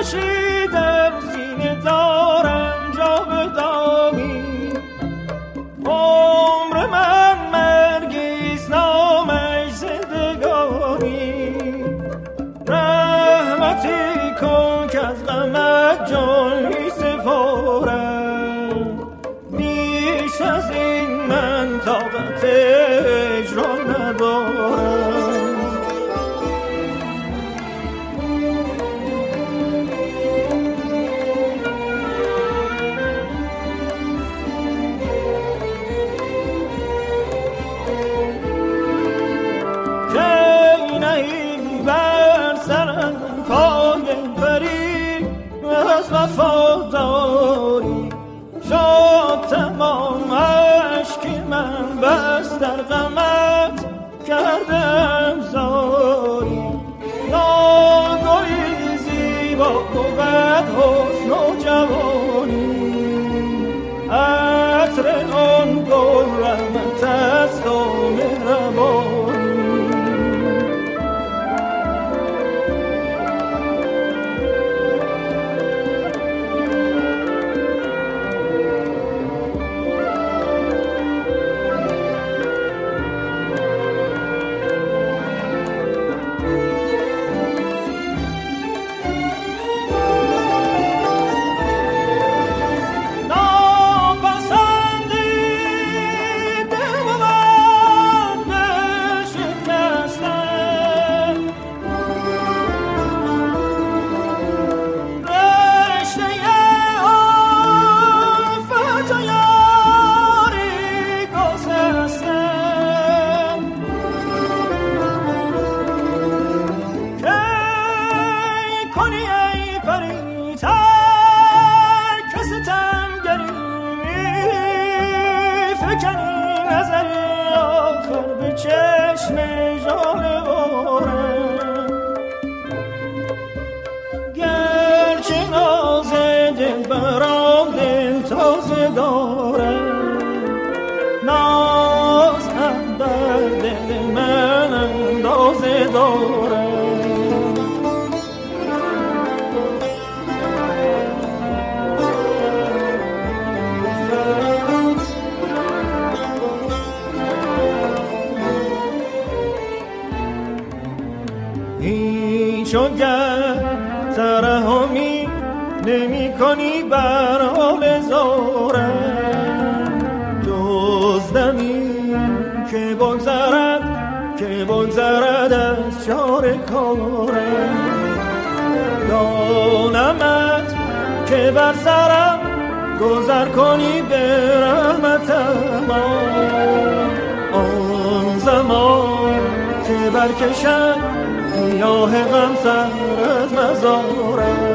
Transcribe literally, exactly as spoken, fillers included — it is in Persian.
خورشیدم سینه دارم جاودانی، عمر من مرگیست نامش زندگانی. رحمتی کن که از غمت جان می سپارم، بیش از این من طاقت اجرا ندارم. کی نهی بر سرم پای بری از وفاداری، شد تمام عشق من بس در غمت کردم زاری. ناگهی زیبا بود حسن و جوانی، عطر آن گل رحمت است و مهربانی. چونگر ترحمی نمی کنی بر حال زارم، جز دمی که بگذرد که بگذرد از چار کارم. دانمت که بر سرم گذر کنی به رحمتم، آن زمان که برکشد گیاه غم سر از مزارم.